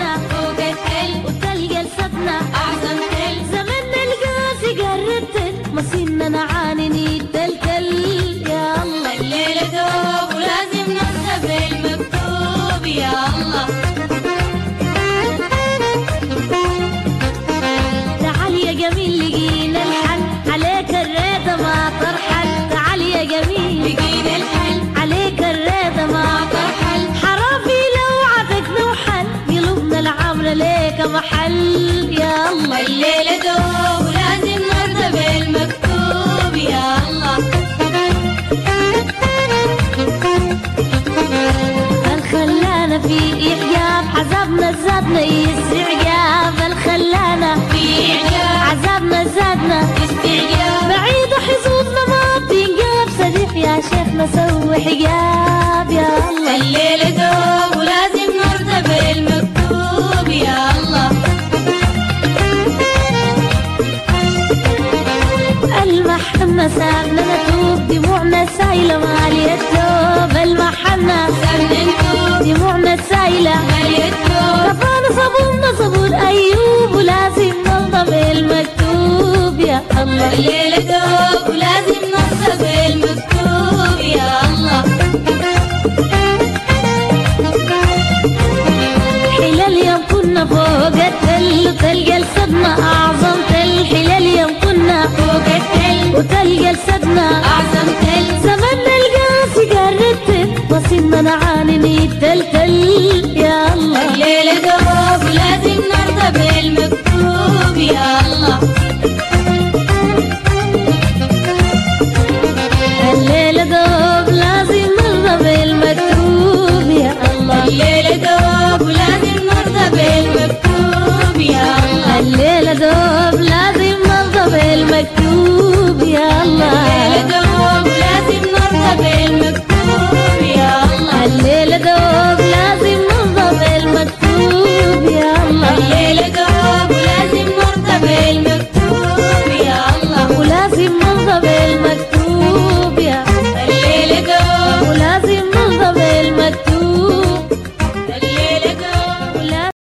صدنا فوق التل وتلقى لسدنا أعظم تل زمن القاسي قربت مصيرنا نعاني نتلتل يا الله الليلة دوب ولازم نكتب المكتوب يا الله تعال يا جميل لقينا الحل عليك الريدة ما ترحل تعال يا جميل لقينا الحل عليك الريدة ما ترحل حرامي لو عدك نوحل قلوبنا العامرة ليك محل يا الله الليلة دوب ولازم نرضى بالمكتوب يا الله الخلانا في إعجاب عذابنا زادنا يستعجاب الخلانا في إعجاب عذابنا زادنا يستعجاب بعيد حظوظنا ما بتنجاب صديق يا شيخنا سوي حجاب يا الله الليلة دوب ولازم نرضى بالمكتوب يا الله المحنة سابنا نتوب دموعنا سايلة مالية التوب المحنة سابنا نتوب دموعنا سايلة مالية التوب كفانا صبورنا صبور أيوب ولازم نرضى بالمكتوب يا الله الليلة دوب ولازم نرضى بالمكتوب يا الله حلال يوم كنا فوق التل وتلقى لسدنا أعظم تل حلال يوم كنا فوق التل وتلقى لسدنا أعظم تل زمن القاسي قربت وصلنا نعاني نتلتل يا الله الليلة دوب ولازم نرضى بالمكتوب يا الله